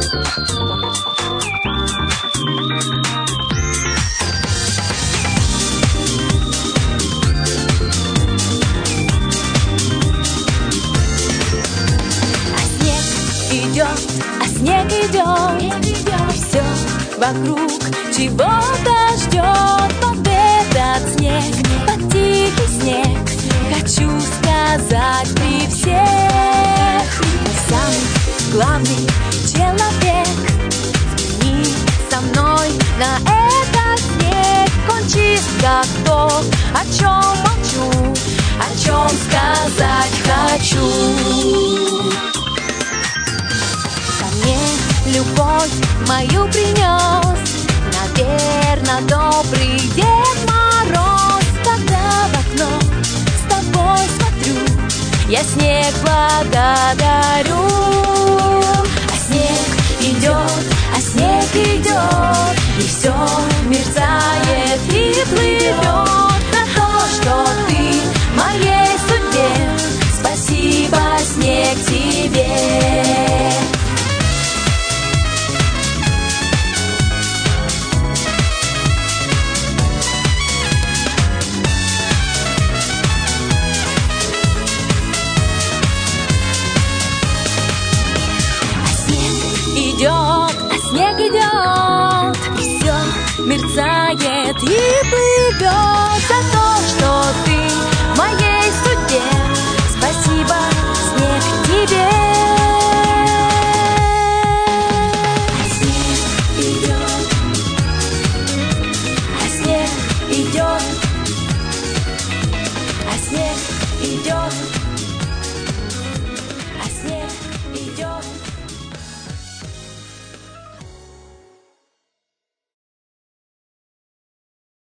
Снег идет, все вокруг чего-то ждет. Под этот снег, под тихий снег, хочу сказать при всех: самый главный человек, взгляни со мной на этот снег. Он чист, как то, о чем молчу, о чем сказать хочу. Любовь мою принес, наверно, добрый Дед Мороз. Когда в окно с тобой смотрю, я снег благодарю. А снег идет, и все мерцает и плывет на то, что ты в моей судьбе. Спасибо, снег, тебе. Снег идет, и все мерцает и плывет.